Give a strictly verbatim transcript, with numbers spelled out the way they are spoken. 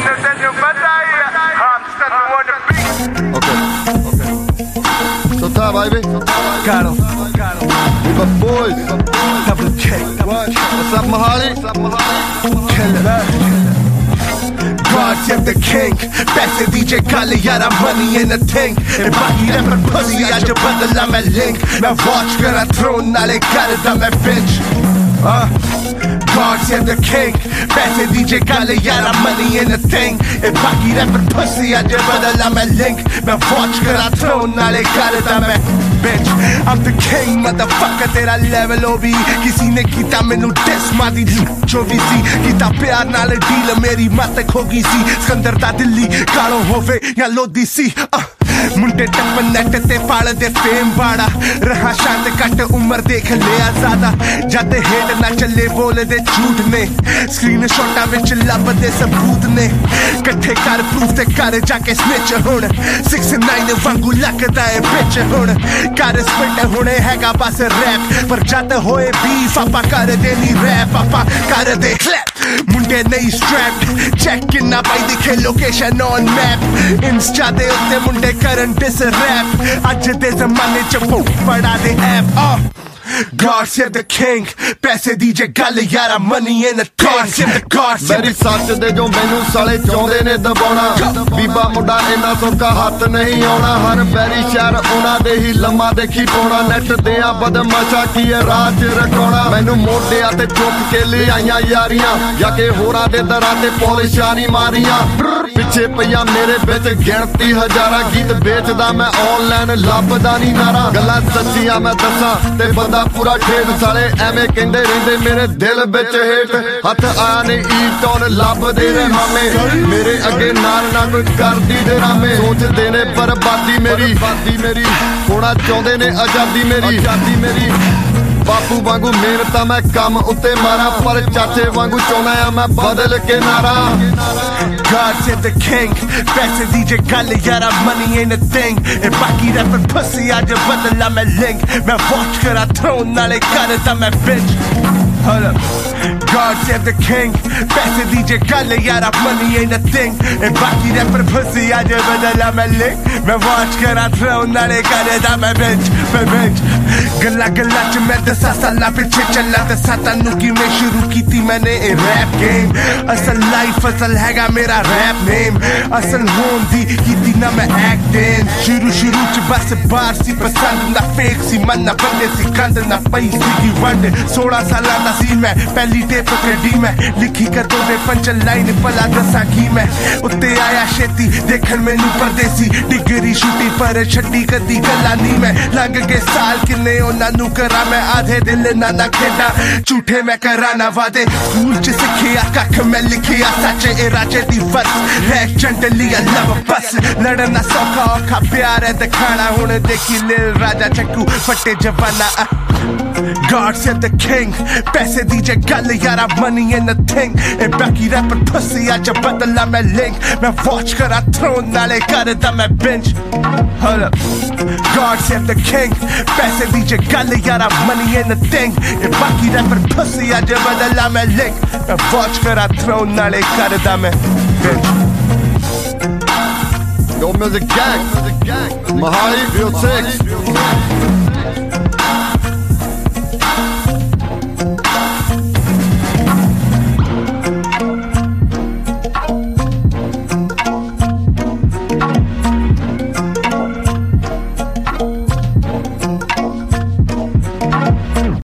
ਤੈਨੂੰ ਪਤਾ ਹੀ ਆ hamster on the beat. Okay, okay. So top, baby. Got him. Got him. We my boys. Double K. What? What's up, Mahali? What's up, Mahali? Kill it. God save the king. पैसे दीजिए काले यारा money in a thing. ए बाकी rapper pussy आज बदला मैं link. मैं watch करा throne नाले करदा मैं bitch. Uh, God save the king. पैसे दीजिए काले यारा money in a thing. ए बाकी rapper pussy आज बदला मैं link. मैं watch करा throne नाले करदा मैं bitch. I'm the king motherfucker तेरा level O B. किसी ने कीता मैनू diss मादी जो भी सी कीता प्यार नाले deal मेरी मत खोगी सी सिकंदर दा दिल्ली कालो होवे या लोधी सी मुंडे टप्पन नेट ते पाल दे फेम बाड़ा रहा शांत कट उम्र देख लिया ज्यादा जद हेट ना चले बोले दे झूठ ने स्क्रीन शॉटा विच लब दे सबूत ने कट्ठे कर प्रूफ ते कर जाके स्निच हुण सिक्स नाइन वांगू लगदा है बिच हुण कर स्पिट हुणे हैगा बस रैप पर जद होए बीफ आपा कर देनी रैप आपा कर दे क्लैप मुंडे नहीं स्ट्रैप्ड चेक किन्ना पाई दिखे लोकेशन ऑन मैप इंस्टा दे उत्ते मुंडे करन डिस रैप अज दे जमाने च बड़ा दे ऐप आ God save the king. पैसे दीजे गल यारा money in a thing. God save the God save मेरी सच दे जो मैनू साले चाਹੁੰਦੇ ਨੇ ਦਬਾਉਣਾ ਬੀਬਾ ਮੁੰਡਾ ਇੰਨਾ ਸੌਖਾ ਹੱਥ ਨਹੀਂ ਆਉਣਾ ਹਰ ਬੈਰੀ ਸ਼ਹਿਰ ਉਹਨਾਂ ਦੇ ਹੀ ਲੰਮਾ ਦੇਖੀ ਪਾਉਣਾ ਨੈਟ ਦੇ ਆ ਬਦਮਾਸ਼ਾ ਕੀ ਹੈ ਰਾਜ ਰਖਾਉਣਾ ਮੈਨੂੰ ਮੋਢਿਆਂ ਤੇ ਚੁੱਕ ਕੇ ਲੈ ਆਈਆਂ ਯਾਰੀਆਂ ਜਾ ਕੇ ਹੋਰਾਂ ਦੇ ਦਰਾਂ ਤੇ ਪੋਲਿਸ਼ਾਂ ਨਹੀਂ ਮਾਰੀਆਂ ਪਿੱਛੇ ਪਈਆਂ ਮੇਰੇ ਵਿੱਚ ਗਿਣਤੀ ਹਜ਼ਾਰਾਂ ਗੀਤ ਵੇਚਦਾ ਮੈਂ ਆਨਲਾਈਨ ਲੱਭਦਾ ਨਹੀਂ ਨਾਰਾ ਗੱਲਾਂ ਸੱਚੀਆਂ ਮੈਂ ਦੱਸਾਂ ਤੇ ਬੰਦਾ ਪੂਰਾ ਠੇਠ ਸਾਲੇ ਐਵੇਂ ਕਹਿੰਦੇ ਰਹਿੰਦੇ ਮੇਰੇ ਦਿਲ ਵਿੱਚ ਹੇਠ ਹੱਥ ਆਇਆ ਨੇ ਈਟੌਨ ਲੱਭਦੇ ਨੇ ਮਾਮੇ ਮੇਰੇ ਅੱਗੇ ਨਾਲ ਨਾ ਕੋਈ ਕਰਦੀ ਡਰਾਮੇ ਸੋਚਦੇ ਨੇ ਬਰਬਾਦੀ ਮੇਰੀ ਬਾਦੀ ਮੇਰੀ ਹੋਣਾ ਚਾਹੁੰਦੇ ਨੇ ਆਜ਼ਾਦੀ ਮੇਰੀ ਆਜ਼ਾਦੀ ਮੇਰੀ ਬਾਪੂ ਵਾਂਗੂ ਮਿਹਨਤਾਂ ਮੈਂ ਕੰਮ ਉੱਤੇ ਮਾਰਾਂ ਪਰ ਚਾਚੇ ਵਾਂਗੂ ਚਾਹੁੰਦਾ ਆ ਮੈਂ ਬਦਲ ਕੇ ਨਾਰਾ God save the king. पैसे दीजिए गल यारा money ain't a thing. ए बाकी rapper pussy आज बदला मैं link. मैं watch करा throne नाले करदा मैं bitch. Hold up. God save the king. पैसे दीजिए गल यारा money ain't a thing. ए बाकी rapper pussy आज बदला मैं link. मैं watch करा throne नाले करदा मैं bitch. मैं bitch. गल्ला गल्ला च मैं दसा साला पिछे चला दसा तन्नू की मैं शुरू की थी मैंने ए rap game. असल life असल हैगा मेरा rap name असल होन दी कीती ना मैं acting शुरू शुरू च बस बार सी पसंद ना फेक सी मन ना बंदे सी कंद ना पैसी की वंड सोलह साला दा सी मैं पहली टेप कड्डी मैं लिखी कदों दे पंच लाइन भला दसा की मैं उत्ते आया छेती देखन मैनू परदेसी डिग्री छुट्टी पर छड्डी कदी गल्ला नी मैं लंघ के साल किन्ने उन्हां नू करा मैं आधे दिल ना ना खेडा झूठे मैं करा ना वादे स्कूल च सिखिया कख मैं लिखिया सच ए राजे दी वर्स रैक चंडली लव बस लड़ना सौखा औखा प्यार है दिखाना हुण देखी लिल राजा चक्कू फटे जवाना God save the king. पैसे दीजिए गल यारा money in a thing. ए बाकी rapper pussy आज बदला मैं link. मैं watch करा throne नाले करदा मैं bench. Hold up. God save the king. पैसे दीजिए गल यारा money in a thing. ए बाकी rapper pussy आज बदला मैं link. मैं watch करा throne नाले करदा मैं bench. Yo, music gang, Mahali, real six.